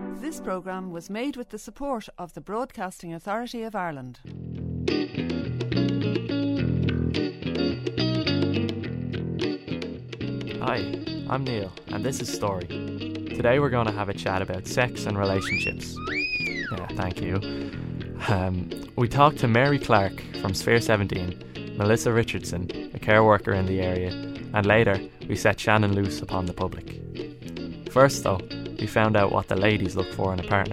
This programme was made with the support of the Broadcasting Authority of Ireland. Hi, I'm Neil, and this is Story. Today we're going to have a chat about sex and relationships. Yeah, thank you. We talked to Mary Clark from Sphere 17, Melissa Richardson, a care worker in the area, and later we set Shannon loose upon the public. First though, we found out what the ladies look for in a partner.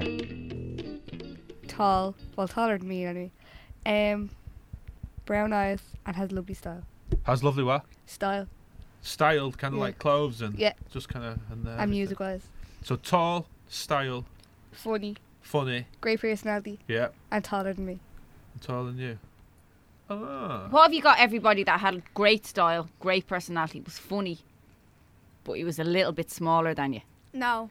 Tall, well, taller than me anyway. Brown eyes and has lovely style. Has lovely what? Style. Styled, kind of like clothes and just kind of... And music-wise. So tall, style, Funny, great personality, and taller than me. Taller than you. Oh. What have you got everybody that had great style, great personality, was funny, but he was a little bit smaller than you? No.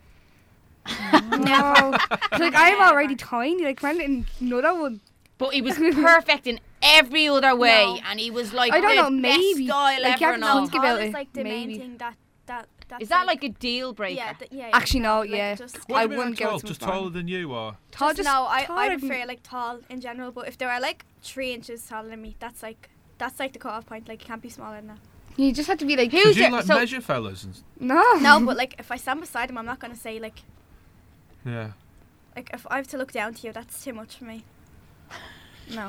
No. Like, I'm already tiny, like, man, another one. But he was perfect in every other way, and he was like I don't know, the maybe. best style Like, ever. you have to think about Tall it. is like the Maybe. main thing that's Is that like a deal breaker? Yeah. Actually, no, like, yeah. Just, What I do you mean wouldn't tall? go to Just a farm. taller than you, or? Tall, just just no, I taller than- prefer like tall in general, but if they were like 3 inches taller than me, that's like the cut-off point. Like, you can't be smaller than that. You just have to be like... Who's Did you your, like so measure fellas? And... No. No, but like if I stand beside him, I'm not gonna say like Yeah. if I have to look down to you, that's too much for me. No.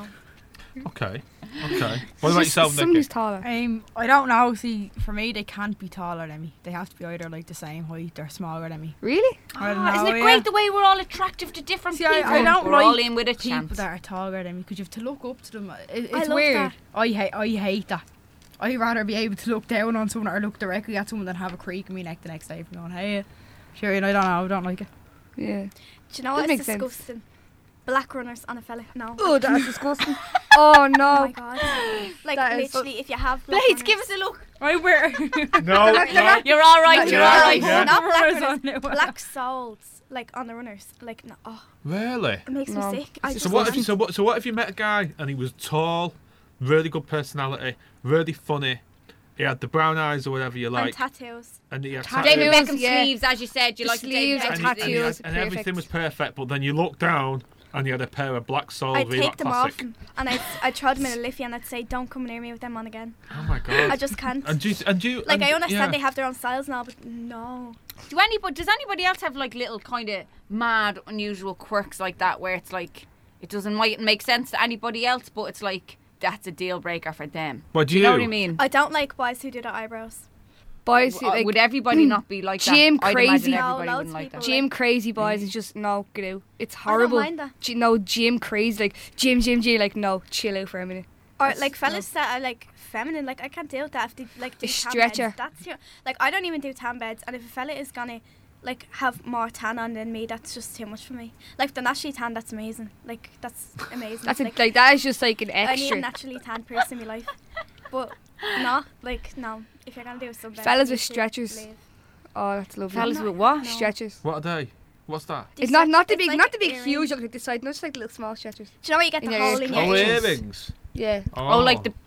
Okay. What about yourself, Nicky? Somebody's taller. I don't know. See, for me, they can't be taller than me. They have to be either like the same height or smaller than me. Really? I don't know, isn't it great the way we're all attractive to different See, people? I don't we're like all in with a people chance. that are taller than me because you have to look up to them. It's I love weird. that. I hate that. I'd rather be able to look down on someone or look directly at someone than have a creak in my neck the next day from going, hey, sure, and I don't know, I don't like it. Yeah. Do you know That what's makes sense. disgusting? Black runners on a fella. No. Oh, that's disgusting. Oh, no. Oh my god. Like, That is literally, if you have black Blades, runners, give us a look. I wear No. You're all right. You're all right. Yeah. not black runners runners, on it. black soles, like on the runners. Like, no, Really? it makes No. me sick. I So just what if can't. so what if you met a guy and he was tall, really good personality, really funny, he had the brown eyes or whatever you And like, tattoos. and he had David Tattoos, Beckham yeah. sleeves, as you said. You The like the David sleeves and Beckham and, tattoos. he had, sleeves. and everything was perfect, but then you look down and he had a pair of black sole I'd Reebok take them off Classic. and I'd throw them in a liffey and I'd say, don't come near me with them on again. Oh my god. I just can't. And do you Like, I understand yeah. they have their own styles now, but no. Does anybody else have like little kind of mad, unusual quirks like that where it's like it might make sense to anybody else, but it's like that's a deal breaker for them? What do You know what I mean? I don't like boys who do their eyebrows. Boys, like, would everybody not be like that? Gym I'd crazy. imagine No, everybody loads wouldn't of like that. people. gym crazy boys is just, no, get out. It's horrible. mind that. No, gym crazy. Like, gym. Like, no, chill out for a minute. Or like fellas that are like feminine, like I can't deal with that. If they like do A tan stretcher. beds, that's your, like I don't even do tan beds, and if a fella is gonna like have more tan on than me, that's just too much for me. Like, if they're naturally tan, that's amazing. Like, that's amazing. That's like, like that is just like an I need a extra. naturally tan person in my life, but no, like no. If you're gonna do some Fellas with stretchers. Oh, that's lovely. Fellas with what? No. Stretchers. What are they? What's that? It's not the it's big, like not the big earring. huge look like this side. No, just like little small stretchers. Do you know where you get In the your hole in your Oh, ears? earrings. Yeah. Oh, like the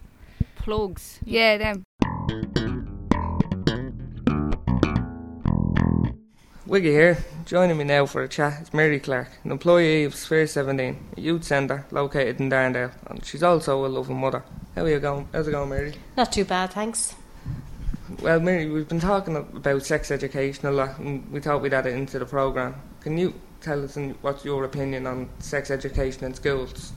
plugs. Yeah, them. Wiggy here. Joining me now for a chat is Mary Clark, an employee of Sphere 17, a youth centre located in Darndale, and she's also a loving mother. How are you going? How's it going, Mary? Not too bad, thanks. Well, Mary, we've been talking about sex education a lot, and we thought we'd add it into the programme. Can you tell us what's your opinion on sex education in schools?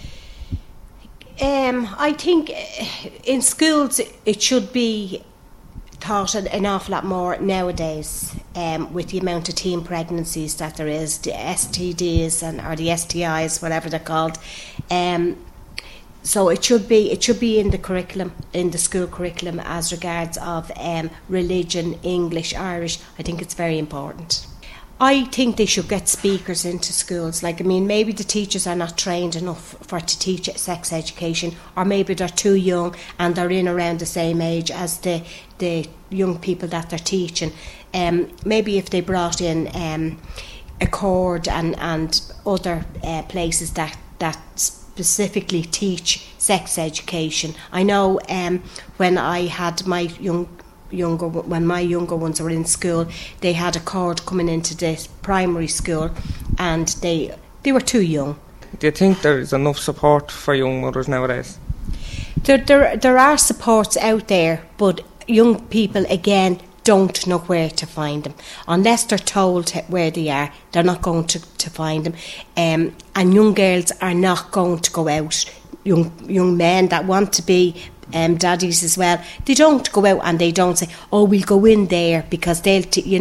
I think in schools it should be taught an awful lot more nowadays, with the amount of teen pregnancies that there is, the STDs or the STIs, whatever they're called. So it should be in the curriculum, in the school curriculum, as regards of religion, English, Irish. I think it's very important. I think they should get speakers into schools. Like, I mean, maybe the teachers are not trained enough to teach sex education, or maybe they're too young and they're in around the same age as the young people that they're teaching. Maybe if they brought in Accord and other places that specifically teach sex education. I know when I had my young when my younger ones were in school, they had a cord coming into this primary school, and they were too young. Do you think there is enough support for young mothers nowadays? There are supports out there, but young people, again, don't know where to find them. Unless they're told where they are, they're not going to find them. And young girls are not going to go out. Young men that want to be daddies as well, they don't go out and they don't say, oh, we'll go in there, because they'll,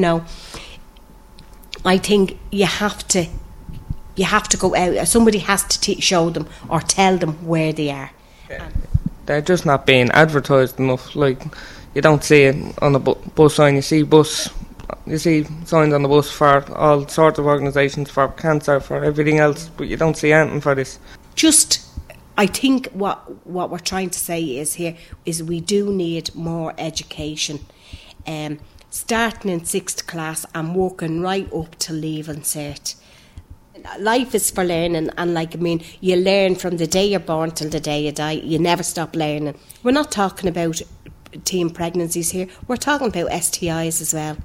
I think you have to go out. Somebody has to show them or tell them where they are. They're just not being advertised enough. Like, you don't see it on the bus sign. You see signs on the bus for all sorts of organisations, for cancer, for everything else, but you don't see anything for this. I think what we're trying to say is we do need more education, starting in 6th class and working right up to Leaving Cert. Life is for learning, and you learn from the day you're born till the day you die. You never stop learning. We're not talking about teen pregnancies here. We're talking about STIs as well.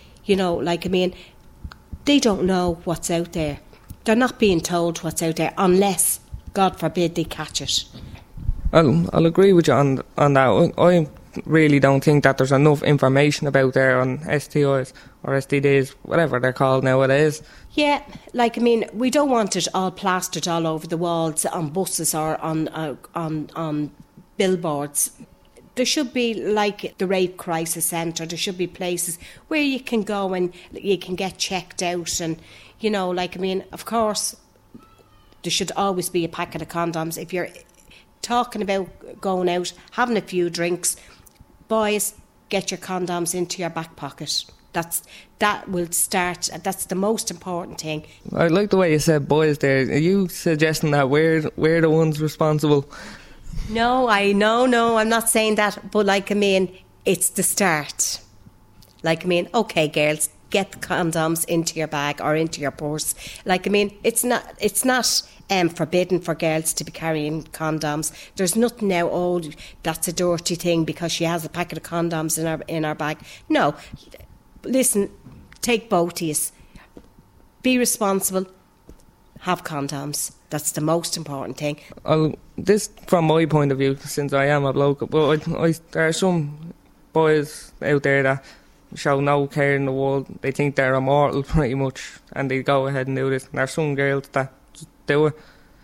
They don't know what's out there. They're not being told what's out there unless, God forbid, they catch it. I'll agree with you on that. I really don't think that there's enough information about there on STIs or STDs, whatever they're called nowadays. Yeah, we don't want it all plastered all over the walls on buses or on billboards. There should be like the Rape Crisis Centre. There should be places where you can go and you can get checked out, and of course, there should always be a packet of condoms. If you're talking about going out, having a few drinks, boys, get your condoms into your back pocket. That will start. That's the most important thing. I like the way you said boys there. Are you suggesting that we're the ones responsible? No, I'm not saying that. But it's the start. Okay, girls, get the condoms into your bag or into your purse. It's not forbidden for girls to be carrying condoms. There's nothing now, oh, that's a dirty thing because she has a packet of condoms in her bag. No, listen, take both of yous. Be responsible. Have condoms. That's the most important thing. This, from my point of view, since I am a bloke, but there are some boys out there that show no care in the world. They think they're immortal pretty much, and they go ahead and do this. And there are some girls that just do it.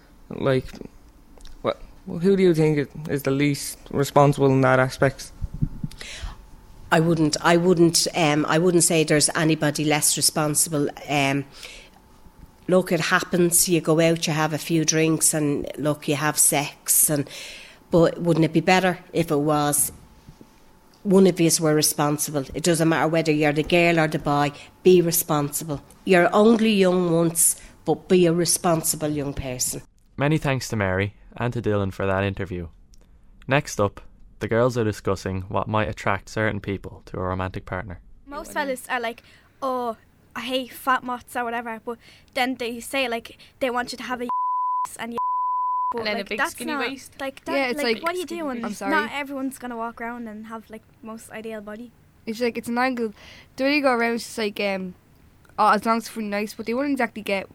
Who do you think is the least responsible in that aspect? I wouldn't say there's anybody less responsible. Look, it happens. You go out, you have a few drinks, and look, you have sex. But wouldn't it be better if it was one of us were responsible? It doesn't matter whether you're the girl or the boy. Be responsible. You're only young once, but be a responsible young person. Many thanks to Mary and to Dylan for that interview. Next up, the girls are discussing what might attract certain people to a romantic partner. Most fellas are like, oh, I hate fat moths or whatever, but then they say they want you to have a and and then a big skinny waist. Yeah, it's what are you doing? I'm sorry. Not everyone's gonna walk around and have most ideal body. It's it's an angle. The way you go around, it's as long as it's really nice, but they wouldn't exactly get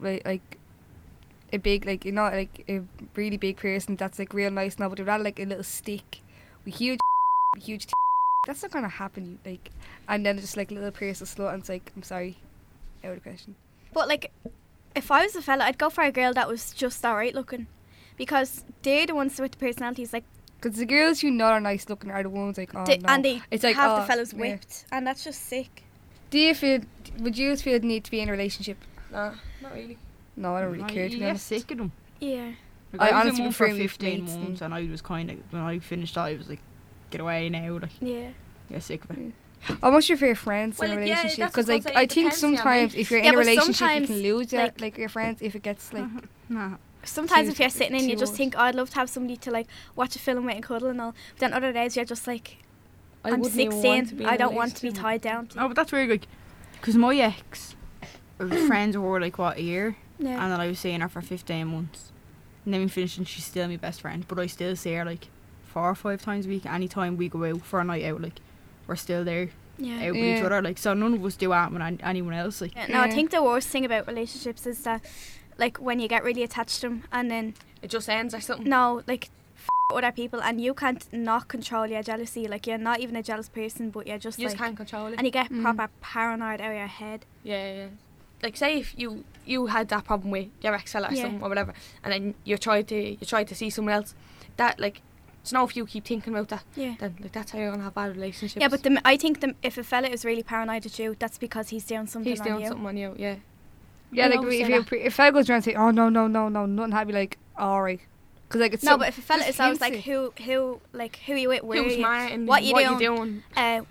a big a really big person that's real nice now, but they'd rather a little stick with huge that's not gonna happen. And then just little pierce of slut, and it's I'm sorry, out of question. But if I was a fella, I'd go for a girl that was just alright looking, because they're the ones with the personalities. Because the girls you know are nice looking are the ones no. And they it's have the fellas whipped, and that's just sick. Would you feel the need to be in a relationship? No, not really. No, I don't really care, to be honest. Sick of them. Yeah. I was honestly in one for prefer 15 mates months, and I was kind of, when I finished that, I was get away now. Yeah. Get sick of it. What's your favourite friends in a relationship? Because I think sometimes if you're in a relationship, you can lose your friends if it gets No. Sometimes if you're sitting in, you just think, oh, I'd love to have somebody to watch a film with and cuddle and all. But then other days you're just I'm 16. I don't want to be tied down to. Oh, but that's weird, because my ex, friends were a year, Yeah. and then I was seeing her for 15 months, and then we finished, and she's still my best friend. But I still see her 4 or 5 times a week. Anytime we go out for a night out, we're still there Yeah. out with each other. Like, so none of us do that with anyone else. Like, No, I think the worst thing about relationships is that, like, when you get really attached to them and then It just ends or something. no, like, other people and you can't not control your jealousy. Like, you're not even a jealous person, but you're just You just like, can't control it. and you get proper paranoid out of your head. Yeah. Like, say if you had that problem with your ex fella or Yeah. something or whatever, and then you tried to see someone else, that, like, it's no if you keep thinking about that, Yeah. then, like, that's how you're gonna have bad relationships. Yeah, but I think if a fella is really paranoid at you, that's because he's doing something he's on doing you. something on you. Yeah. Yeah, I like always if say you that. if fella goes around and say, oh no, nothing, I'd be like, alright, because like it's No, so, but if a fella just is always hints like, it. who you with, where Who's are you, Martin? what you doing? doing?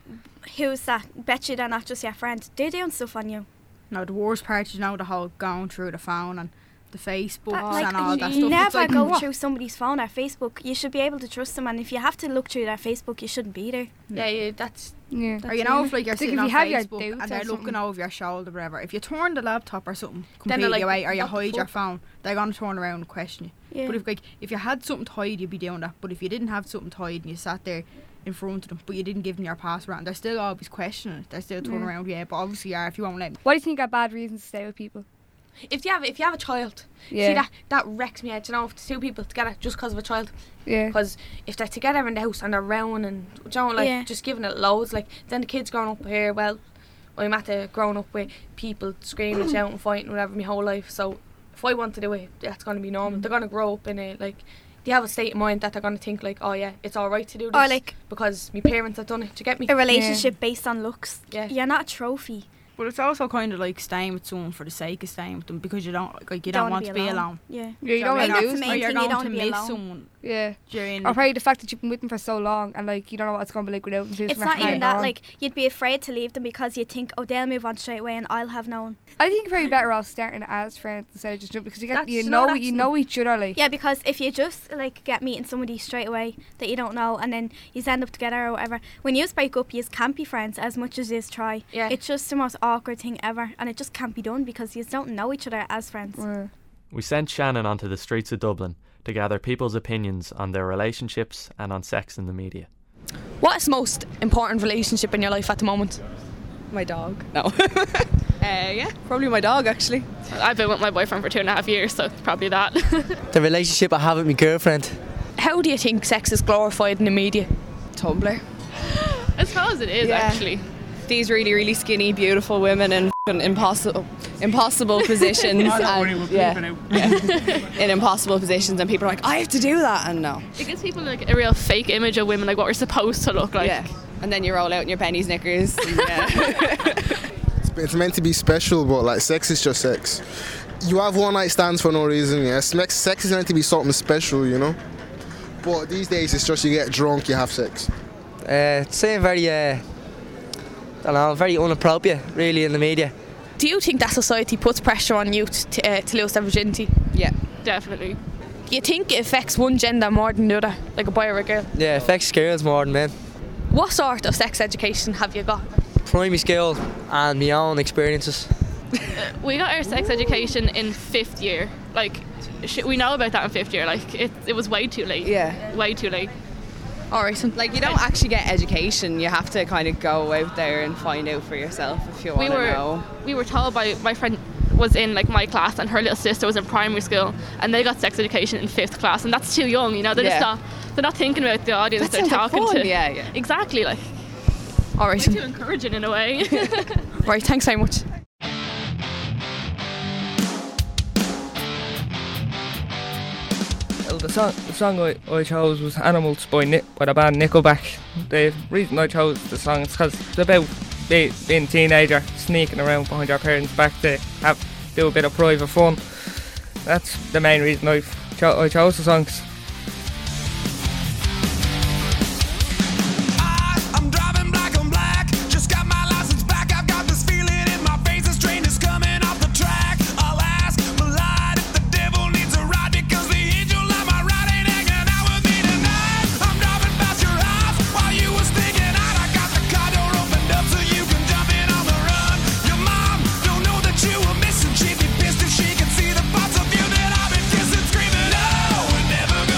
Who's that? Bet you they're not just your friend. They're doing stuff on you. no, the worst part is the whole going through the phone and the Facebook Like, and all that you stuff. never It's like, go what? through somebody's phone or Facebook. You should be able to trust them, and if you have to look through their Facebook, you shouldn't be there. Yeah, that's Yeah. Or you know, if like you're It's like sitting if on you have your Facebook doubts and or they're something. looking over your shoulder, whatever. If you turn the laptop or something Then they're completely like, away, or you what the hide your fuck? phone, they're gonna turn around and question you. Yeah. But if you had something to hide, you'd be doing that. But if you didn't have something to hide and you sat there in front of them, but you didn't give them your password, and they're still always questioning it. They're still turning around, yeah. But obviously, if you won't let me. What do you think are bad reasons to stay with people? if you have a child. Yeah. See that wrecks me head. You know, if two people together just because of a child. Yeah. Because if they're together in the house and they're round and just giving it loads, like then the kids growing up here. Well, I'm at the growing up with people screaming, shouting, fighting, whatever, my whole life. So if I want to do it, that's going to be normal. They're going to grow up in it like. They have a state of mind that they're going to think like, oh yeah, it's alright to do this. Or like because my parents have done it. Do you get me? a relationship based on looks. Yeah. You're not a trophy. But it's also kind of like staying with someone for the sake of staying with them because you don't Don't want to be alone. Yeah. Yeah, you don't Like, want to that's lose. the main Or you're thing, you going don't to wanna be miss alone. someone Yeah. during. Or probably the fact that you've been with them for so long and like you don't know what it's going to be like without them. It's not even that, like, you'd be afraid to leave them because you think, oh, they'll move on straight away and I'll have known. I think you're probably better off starting as friends instead of just jumping because you That's- you no, know that's- you know each other like. Yeah, because if you just, like, get meeting somebody straight away that you don't know and then you end up together or whatever, when you break up, you can't be friends as much as you try. Yeah. It's just the most awkward thing ever and it just can't be done because you don't know each other as friends. We sent Shannon onto the streets of Dublin to gather people's opinions on their relationships and on sex in the media. What is the most important relationship in your life at the moment? My dog. No. Yeah, probably my dog actually. I've been with my boyfriend for 2.5 years, so probably that. The relationship I have with my girlfriend. How do you think sex is glorified in the media? Tumblr. I suppose it is, actually. These really, really skinny, beautiful women in impossible positions. In impossible positions, and people are like, I have to do that, and no. It gives people like a real fake image of women, like what we're supposed to look like. Yeah. And then you roll out in your penny Snickers. It's meant to be special, but like sex is just sex. You have one night stands for no reason. Yeah, sex is meant to be something special, you know. But these days it's just you get drunk, you have sex. It's saying very, I don't know, very inappropriate, really, in the media. Do you think that society puts pressure on youth to lose their virginity? Yeah, definitely. Do you think it affects one gender more than the other, like a boy or a girl? Yeah, it affects girls more than men. What sort of sex education have you got? Primary school and my own experiences. We got our sex education in 5th year. Like, we know about that in 5th year. Like, it was way too late. Yeah. Way too late. Alright. Like, you don't actually get education. You have to kind of go out there and find out for yourself if you want to know. We were told by my friend was in like my class and her little sister was in primary school and they got sex education in 5th class, and that's too young, you know. They're not thinking about the audience That they're sounds like talking fun. to. Yeah. Exactly, like. Alright. Way too encouraging in a way. Right, thanks very much. Well, the song I chose was Animals by the band Nickelback. The reason I chose the song is because it's about being a teenager, sneaking around behind your parents' back to do a bit of private fun. That's the main reason I chose the songs. Never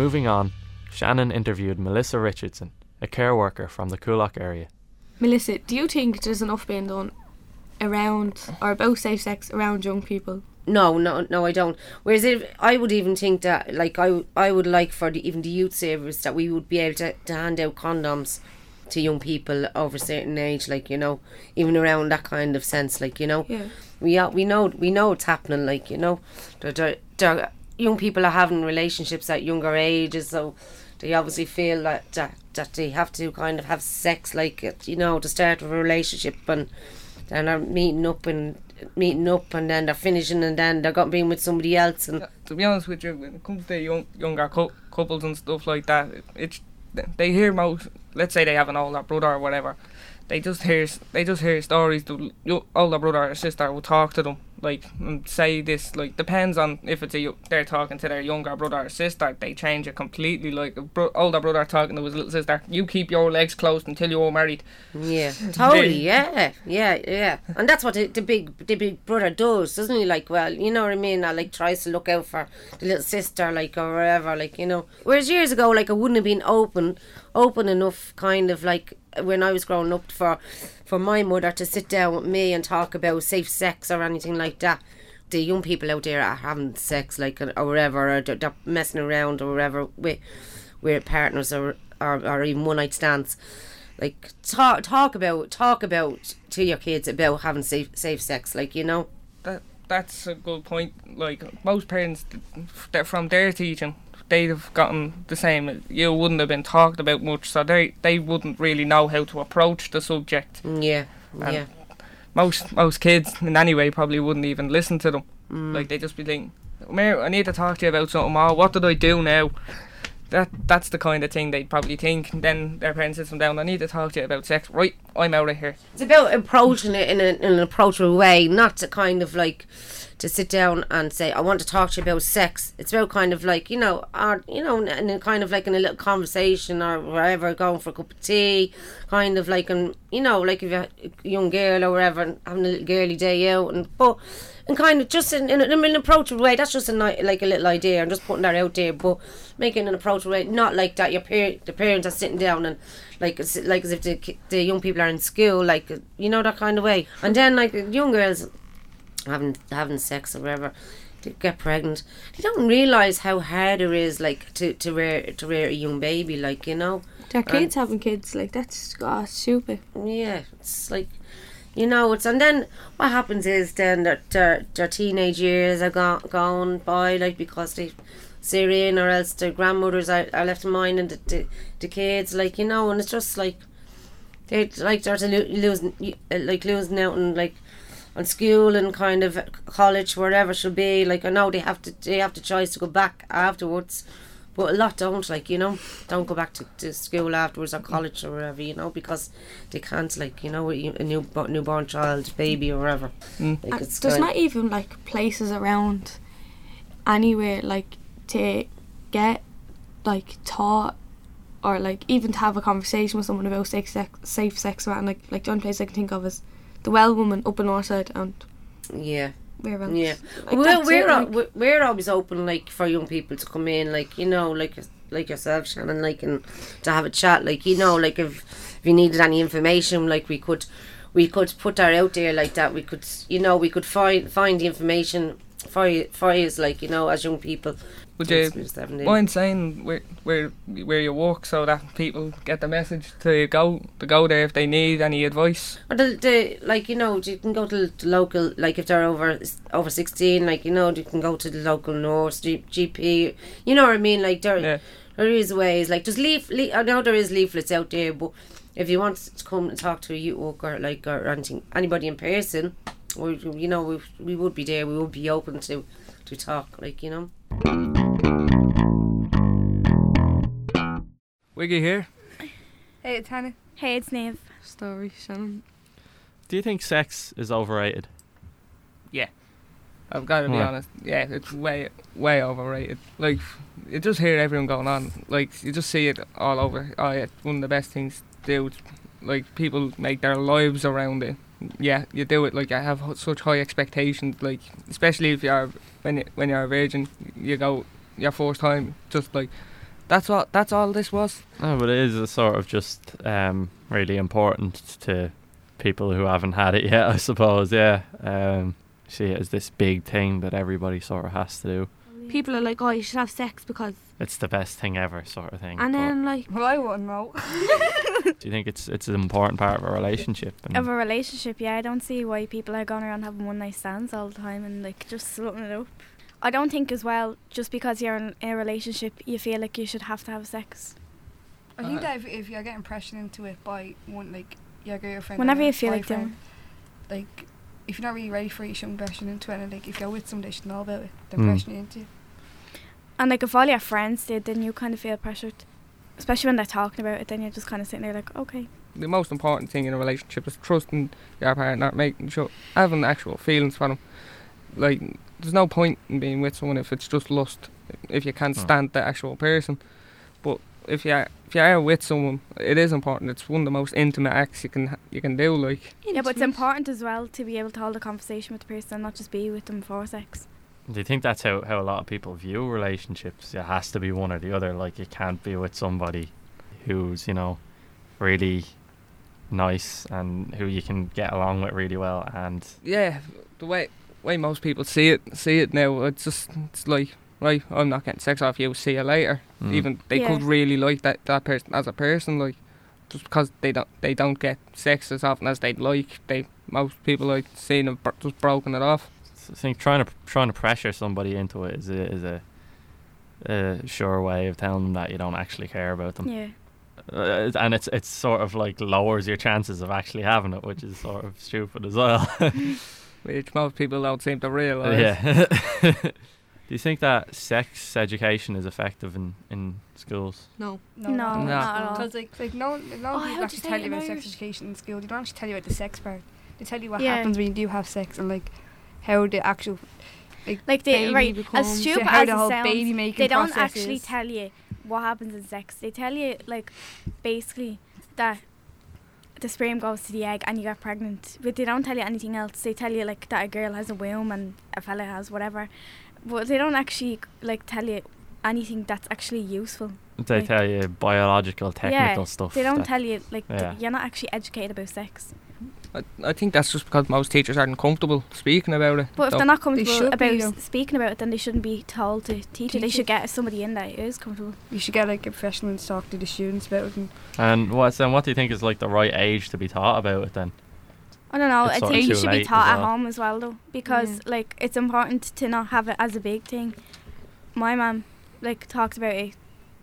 Moving on, Shannon interviewed Melissa Richardson, a care worker from the Coolock area. Melissa, do you think there's enough being done around or about safe sex around young people? No, I don't. Whereas I would even think that, like, I would like for even the youth savers that we would be able to hand out condoms to young people over a certain age, like, you know, even around that kind of sense, like, you know. Yeah. We know it's happening, like, you know. They're young people are having relationships at younger ages, so they obviously feel that they have to kind of have sex, like, you know, to start a relationship, and then they're meeting up and then they're finishing and then they're going to be with somebody else. And to be honest with you, when it comes to younger couples and stuff like that, they hear most. Let's say they have an older brother or whatever. They just hear stories. The older brother or sister will talk to them, like, and say this, like, depends on if it's they're talking to their younger brother or sister. They change it completely. Like, older brother talking to his little sister, you keep your legs closed until you're married. Yeah, totally. Yeah. And that's what the big brother does, doesn't he? Like, well, you know what I mean. Like, tries to look out for the little sister, like, or whatever, like, you know. Whereas years ago, like, I wouldn't have been open enough, kind of like when I was growing up, for my mother to sit down with me and talk about safe sex or anything like that. The young people out there are having sex, like, or whatever, or they're messing around or whatever with partners or even one night stands. Like, talk about to your kids about having safe sex, like, you know. That's a good point. Like, most parents, from their teaching, they'd have gotten the same. You wouldn't have been talked about much, so they wouldn't really know how to approach the subject. Yeah. Most kids in any way probably wouldn't even listen to them. Like, they'd just be thinking, Mary, I need to talk to you about something. Oh, what did I do now? That's the kind of thing they'd probably think. And then their parents sit them down, I need to talk to you about sex. Right, I'm out of here. It's about approaching it in an approachable way, not to kind of like to sit down and say, I want to talk to you about sex. It's about kind of like, you know, in a kind of like in a little conversation or wherever, going for a cup of tea, kind of like, and you know, like if you're a young girl or whatever, and having a little girly day out, and kind of just in an approachable way. That's just like a little idea. I'm just putting that out there, but making an approachable way, not like that. The parents are sitting down and like as if the young people are in school, like, you know, that kind of way. And then like young girls having sex or whatever, they get pregnant. They don't realise how hard it is, like to rear a young baby, like, you know. Their kids having kids, like, that's stupid. Yeah, it's like, you know, and then what happens is then that their teenage years are gone by, like, because they Syrian, or else their grandmothers are left behind, and the kids, like, you know, and it's just like they're losing out on, like, on school and kind of college, wherever it should be. Like, I know they have the choice to go back afterwards, but a lot don't, like, you know, don't go back to school afterwards or college or whatever, you know, because they can't, like, you know, a newborn child, baby or whatever. Like, there's not even like places around anywhere, like, to get like taught or like even to have a conversation with someone about safe sex around, like the only place I can think of is the Well Woman up in Northside, and where else? Yeah, like, we're always open, like, for young people to come in, like, you know, like yourself, Shannon, like, and to have a chat, like, you know, like if you needed any information, like, we could put that out there, like that. We could, you know, we could find the information for you, like, you know, as young people. Would you mind saying where you work, so that people get the message to go there if they need any advice? Or like, you know, you can go to the local, like, if they're over 16, like, you know, you can go to the local nurse, GP, you know what I mean, like, there is ways, like, just I know there is leaflets out there, but if you want to come and talk to a youth worker, like, or anything, anybody in person, or, you know, we would be there, we would be open to talk, like, you know. Wiggy here. Hey, it's Hannah. Hey, it's Niamh. Story, Shannon. Do you think sex is overrated? Yeah, I've got to be honest. Yeah, it's way overrated. Like, you just hear everyone going on. Like, you just see it all over. Oh yeah, one of the best things to do. Like, people make their lives around it. Yeah, you do it. Like, I have such high expectations. Like, especially if when you're a virgin, you go your first time, just like, That's all this was. No, but it is a sort of just really important to people who haven't had it yet, I suppose. Yeah, see it as this big thing that everybody sort of has to do. People are like, oh, you should have sex because It's the best thing ever, sort of thing. and but then like, Well, I wouldn't know. do you think it's an important part of a relationship? And Of a relationship, yeah, I don't see why people are going around having one night stands all the time and like just slutting it up. I don't think as well, just because you're in a relationship, you feel like you should have to have sex. I think that if you're getting pressured into it by one, like your girlfriend, Whenever or you feel like boyfriend, like if you're not really ready for it, you shouldn't be pressured into it. And like if you're with somebody, you should know about it. They're pressuring you into it. And like if all your friends did, then you kind of feel pressured. Especially when they're talking about it, then you're just kind of sitting there like, okay. The most important thing in a relationship is trusting your partner, making sure, having actual feelings for them. Like, there's no point in being with someone if it's just lust, if you can't stand the actual person. But if you are with someone, it is important. It's one of the most intimate acts you can do. Like, Yeah, but it's important as well to be able to hold a conversation with the person and not just be with them for sex. do you think that's how a lot of people view relationships? It has to be one or the other. Like, you can't be with somebody who's, really nice and who you can get along with really well. And yeah, the way most people see it now, it's like, right, I'm not getting sex off you, see you later. Even they could really like that person as a person, like, just because they don't get sex as often as they'd like. Most people I've seen have just broken it off. I think trying to pressure somebody into it is a sure way of telling them that you don't actually care about them. Yeah. And it's sort of like lowers your chances of actually having it, which is sort of stupid as well. Which most people don't seem to realise. Yeah. Do you think that sex education is effective in schools? No. Not at all. Because like no people actually tell you about sex education in school. They don't actually tell you about the sex part. They tell you what happens when you do have sex and like how the actual like they right becomes, as stupid how as the it whole sounds, baby making they don't process actually is. tell you what happens in sex. They tell you like basically that the sperm goes to the egg and you get pregnant, but they don't tell you anything else. They tell you like that a girl has a womb and a fella has whatever, but they don't actually like tell you anything that's actually useful. They tell you biological, technical stuff. They don't tell you like Yeah. you're not actually educated about sex. I think that's just because most teachers aren't comfortable speaking about it. But if So- they're not comfortable should be, about though. speaking about it, then they shouldn't be told to teach it. They Teach should it. get somebody in that is comfortable. You should get like a professional to talk to the students about it. And what do you think is like the right age to be taught about it then? I don't know. It's I sort think of you too should be late taught as at well. home as well, though, because like it's important to not have it as a big thing. My mum like talks about it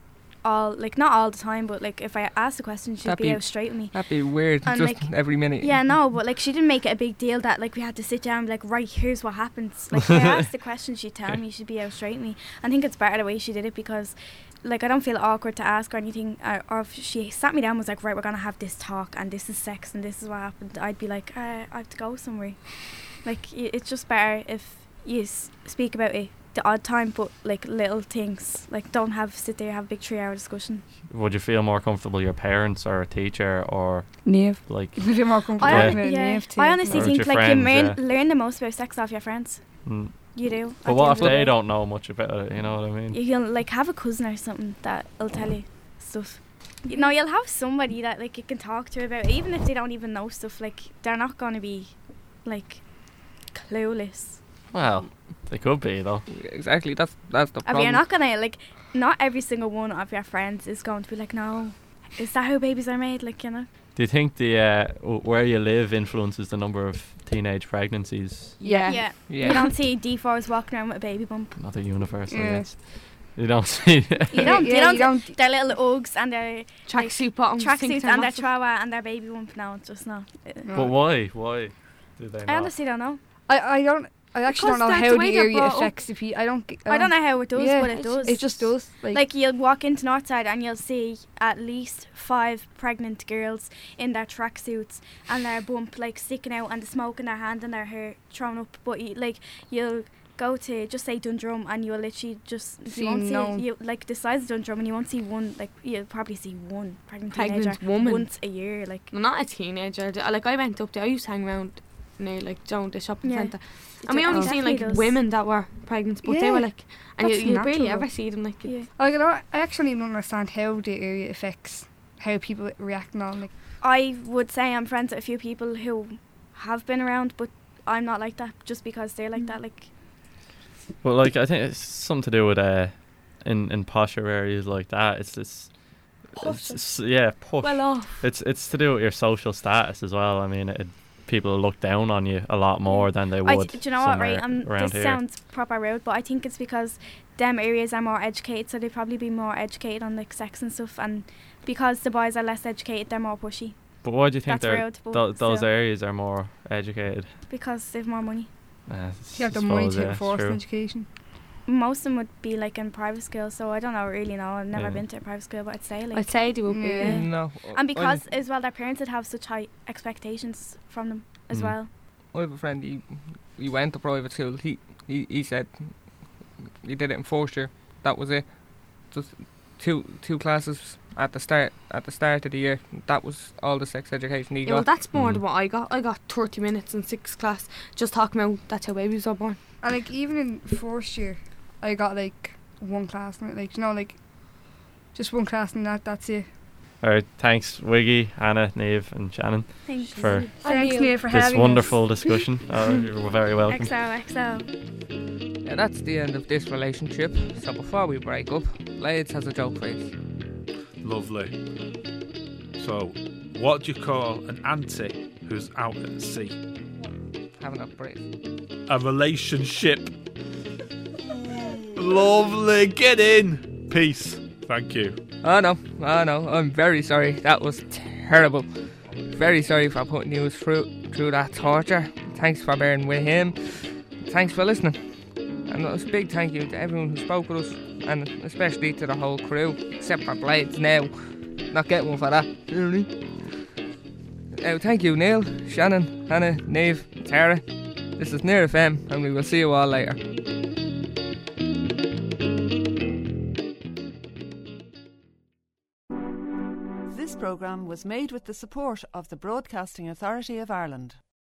all, like not all the time, but like if I asked a question, she'd That'd be be- out straight with me. That'd be weird, And, just like, every minute. Yeah, no, but like she didn't make it a big deal that like we had to sit down and be like, right, here's what happens. Like if I asked the question, she'd tell me, she'd be out straight with me. I think it's better the way she did it because like I don't feel awkward to ask or anything, or if she sat me down and was like, right, we're gonna have this talk and this is sex and this is what happened, I'd be like, I have to go somewhere. Like it's just better if you speak about it the odd time, but like little things, like don't sit there have a big 3-hour discussion. Would you feel more comfortable your parents or a teacher or Niamh? like You'd feel more comfortable Yeah. talking about Niamh too. I honestly Or with think your like friends, you learn the most about sex off your friends. Mm. You do. But what if they don't know much about it? You know what I mean? You'll like have a cousin or something that'll tell you stuff. You know, you'll have somebody that like you can talk to about it, even if they don't even know stuff. Like they're not going to be like clueless. Well, they could be though. Exactly, that's the I mean, problem. you're not gonna like. Not every single one of your friends is going to be like, no, is that how babies are made? Like, you know. Do you think the where you live influences the number of teenage pregnancies? Yeah. You don't see D4s walking around with a baby bump. Another universe, I Yeah. guess. You don't see. You don't. Yeah, you don't. Their little Uggs and their Tracksuit bottoms, think tracksuits they're and their massive. trawa and their baby bump. No, it's just not. But why? Why do they I not? honestly don't know. I actually Because don't know that's how the the way they're area brought up. affects the people. I don't know how it does, yeah, but it does. It just does. Like you'll walk into Northside and you'll see at least 5 pregnant girls in their tracksuits and their bump like sticking out and the smoke in their hand and their hair thrown up. But you'll go to just say Dundrum and you'll literally just See you won't none. see you like the size of Dundrum and you won't see one, like you'll probably see one pregnant Pregnant teenager woman once a year. Like not a teenager. Like I went up there, I used to hang around near like the shopping Yeah. centre. And we only seen like Definitely does. women that were pregnant, but they Yeah. were like, and That's you barely natural. ever see them like. Yeah. Like, I actually don't understand how the area affects how people react and all. Like, I would say I'm friends with a few people who have been around, but I'm not like that just because they're like that. Like, Well, like, I think it's something to do with in posher areas like that. It's this. Push. Well off. It's to do with your social status as well. I mean, people look down on you a lot more than they would. do you know what, right? around This here. sounds proper rude, but I think it's because them areas are more educated, so they'd probably be more educated on like sex and stuff, and because the boys are less educated, they're more pushy. But why do you think That's rude, but those still. areas are more educated? Because they've more money. you have the money to force an education. Most of them would be like in private school, so I don't really know. I've never been to a private school, but I'd say like. I'd say they would be. Yeah. No. And because as well, their parents would have such high expectations from them as well. I have a friend. He went to private school. He said he did it in first year. That was it. Just two classes at the start of the year. That was all the sex education he got. Well, that's more than what I got. I got 30 minutes in 6th class just talking about that's how babies are born. And like even in first year, I got like one class, and like like just one class, and that's it. All right, thanks, Wiggy, Hannah, Niamh, and Shannon, Thanks. for Thanks, Niamh, for this having wonderful discussion. You're very welcome. XO. Yeah, that's the end of this relationship. So before we break up, Blades has a joke for you. Lovely. So, what do you call an auntie who's out at sea? Having a break. A relationship. Lovely. Get in. Peace. Thank you. Oh no, I'm very sorry. That was terrible. Very sorry for putting you through that torture. Thanks for bearing with him. Thanks for listening. And a big thank you to everyone who spoke with us, and especially to the whole crew, except for Blades now. Not getting one for that. Thank you, Neil, Shannon, Hannah, Niamh, Tara. This is Near FM, and we will see you all later. This programme was made with the support of the Broadcasting Authority of Ireland.